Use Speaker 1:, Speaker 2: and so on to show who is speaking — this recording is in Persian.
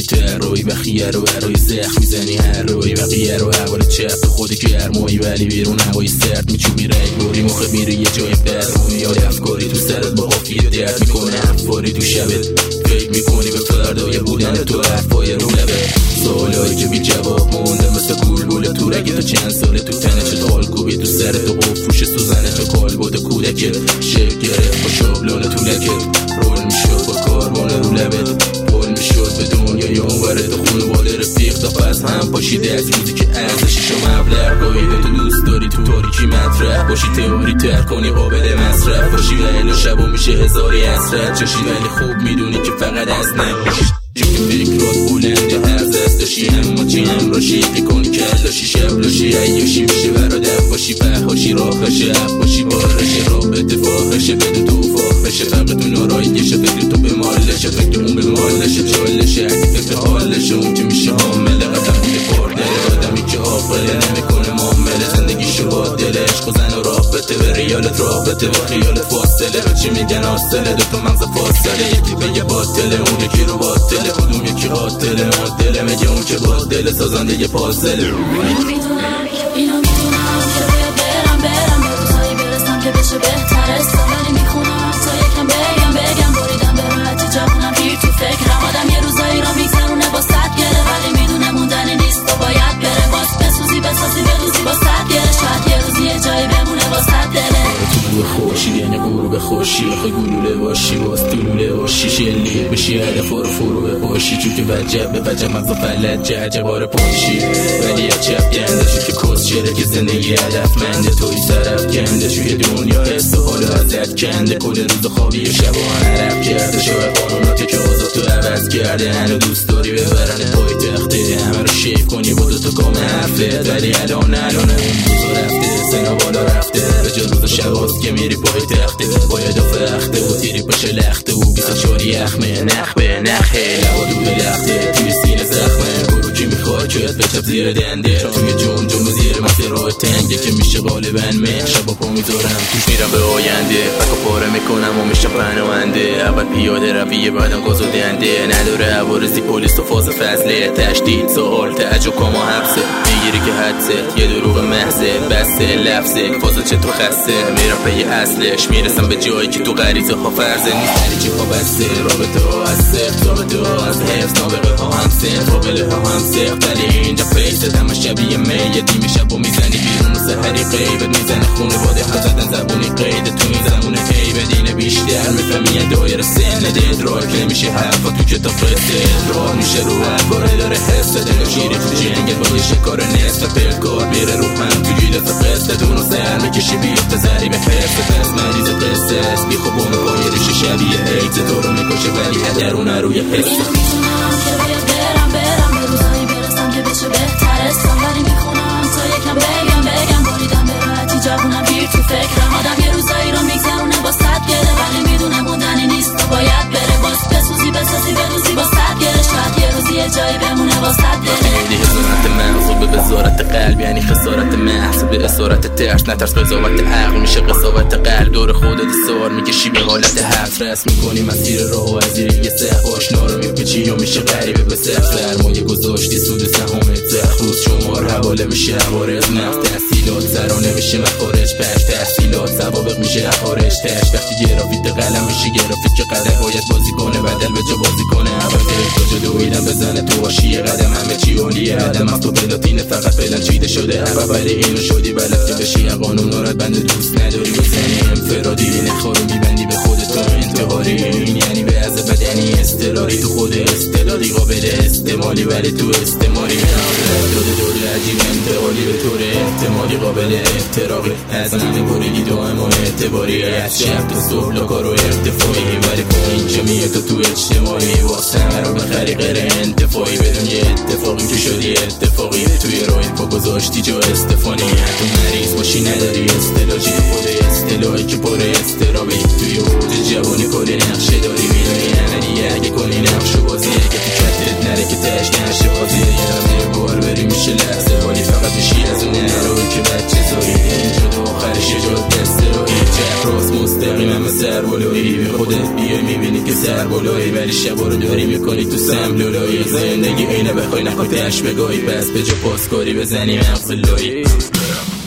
Speaker 1: میکنی تو روی بخیه رو برای زخم میزنی هر روی بقیه رو اول چپ خودی گرمایی ولی بیرون هوای سرد میچوبی رنگ بوری مخ میره یه جای بد میاد افکاری تو سرت با قافیه درد میکنه افکاری تو شبت فکر میکنی به فردای بودن تو حرفای رو لبه سوالایی که بی جواب مونده مثل گلگوله تو رگه تا چند ساله تو تنه چه تالکوبی تو سرت و قفوش سوزنه تو کالبد کودکت شکل گرفت با شابلون تو لکت رول میشد با کاربانه رو لبت پل میشد به دنیای اونوره تو خونواده رفیق تا پس هم پاشیده از روزی که ارزشش و مبلغ گاهیده تو دوست داری تو تاریکی مطرح باشی تئوری تر کنی قابل مصرف باشی و الا شبا میشه هزاری حسرت چشی ولی خوب میدونی که فقط از نباشی چون فکرات بلنده هر دست داشی اما چی هم راشی کنی کلاشی شبلاشی عیاشی میشه برادر باشی فرهاشی راهشه عباشی بارشه رابطه فاخشه بدون تو فاخشه فقط تو ناراییشه فکر تو به مالشه فکر اون به مالشه چالشه فکر حالشه اون که میشه حامله قدم میگه پارده آدمی که عاقله نمیکنه معامله زندگیشو با دل عشق و زن و رابطه به ریالت رابطه با خیالت فاصله به چی میگن آسله دوتا مغز فاصله یکی به یه باطله اون یکی رو باطله کدوم یکی قاتله معدله میگه اون که باطله سازنده یه پازله
Speaker 2: اینو میدونم که باید برم به روزایی برسم که بشه بهترستم ولی میخونم تا یکم بگم بریدم به راحتی جوونم پیر تو فکرم آدم یه روزایی را میگذرونه با صد گره ولی میدونه موندنی نیست و باید بره باز بسوزی بسازی بلوزی با صد گره شاید یه روزی یه جایی بمونه با صد دله
Speaker 1: تو خوشی یعنی غروب خوشی بخوای گلوله باشی باز دلوله باشی شلیه بشی هدف رو فرو باشی چون که وجب به وجب مغز فلت جعجبار پاشی ولی عجب گنده شد که کس شده که زندگی هدفمنده توی سرف کنده شوی دنیا حس و حال ازت کنده کل روز خوابی و شب و عرب کرده شاید قانوناتی که آزاد تو عوض کرده هنو دوست داری ببرن پای تخته همه رو شیف کنی با دوتا کام حرفت ولی الان اون روزو رفته سنا بالا رفته به جا روز شباست که میری پای تخته باید و فخته و تیری پشه لخته و 24 یخمه نخ به نخه لوا دو به لخته توی سینه زخمه برو کی میخواد چویت بچپ زیر دنده توی جون جون زیر مسیر راه تنگه که میشه غالبا مه شبا پا میذارم توش میرم به آینده فکر پاره میکنم و میشه پناهنده اول پیاده رویه بعدم گاز و دنده نداره عوارضی پلیس و فاز فضله تشدید سوال تعجب کاما حبسه میگیری که حدست یه دروغ محضه بسته لفظه فاز چطور خسته میرم پی اصلش میرسم به جایی که تو غریزه ها فرضه نیست هری چی خواه بسته رابطه ها از سخت رابطه ها از حفظ نابقه ها هم سخت قابله ها هم سخت ولی اینجا فیست همه شبیه میه دیم شب و میزنی بیرون و سحری قیبت میزنه خونه باده ها زدن زبونی قیده تو این زمونه هی بدینه بیشتر میفهمی دایر سنه ادراک نمیشه حرفا تو کتاب قصه ادراک میشه رو عباره داره حس دل شیری تو جنگت با یه شکار نصف پلکار میره رو هم تو جیلت قصه دونو سر میکشی بیفته زری به حفظ پس مریض قصه است بی خوب اون بایرش شبیه ایت تو رو میکشه ولی هدرونه روی حس
Speaker 2: اینو میتونم که باید برم به روزایی برسم که بشه بهترستم ولی میخونم تا یکم بگم بریدم به راحتی جوونم پیر تو فکرم آدم یه روزایی رو میگذرونه با صد گره ولی میدونه موندنی نیست و باید بره باز بسوزی بسازی بلوزی با صد گره شاید یه روزی یه جایی بمونه با صد دله
Speaker 1: خیلی حضورت مغز به وزارت قلب یعنی خسارت محض به اسارت ترس نترس قضاوت عقل میشه قضاوت قلب دور خودت سوار میکشی به حالت حفظ رسم میکنی مسیر راه و از زیر یه سخت آشنا رو میپیچی یا میشه غریبه به سخت سرمایه گذاشتی سود سهامت زخ روز شمار حواله میشه عوارض نفت تحصیلات سرانه میشه مخارج پش تحصیلات سوابق میشه خارج تش وقتی گرافیت قلم میشه گرافیت که قدر باید بازی کنه بدل به جا بازی کنه اول تا جدویدم بزنه تو واشیه قدم همه چی عالیه قدم از تو پلاتینه فقط فعلا چیده شده ولی اینو شدی بلد که بشی قانون رو بند دوست نداری بزنی انفرادی نخارو میبندی به خودت تو انتحاری این یعنی به از بدنی استراری تو خود استعدادی قابل استعمالی ولی تو استعمالی داده عجیب انتقالی به طور احتمالی قابل احتراقی از همه بریدی دائم و اعتباری از شب تا صبح لکار و ارتفاعی ولی کن اینجا میه تو اجتماعی واسه همه رو بخری غیر انتفاعی بدون یه اتفاقی که شدی اتفاقی توی رای پا گذاشتی جا استفانی تو مریض باشی نداری استلاجی تو خود استلاحی که پر استرابی توی حوض جوانی کلی نقشه داری میدونی عملی اگه کنی نقش و بازی اگه تو کتت نره که تش نشه بازی یه نمیر بار بری میشه لحظه ولی فقط میشی از اون نروی که بچه زاری اینجا تو آخرش یه جا دسته رو هیچ راست مستقیم همه سر کربلایی به خودت بیای میبینی که سربلایی ولی شبا رو داری میکنی تو سملولایی زندگی اینه بخوای نخواتش بگاهی بس به جا پاسکاری بزنی مغز لایی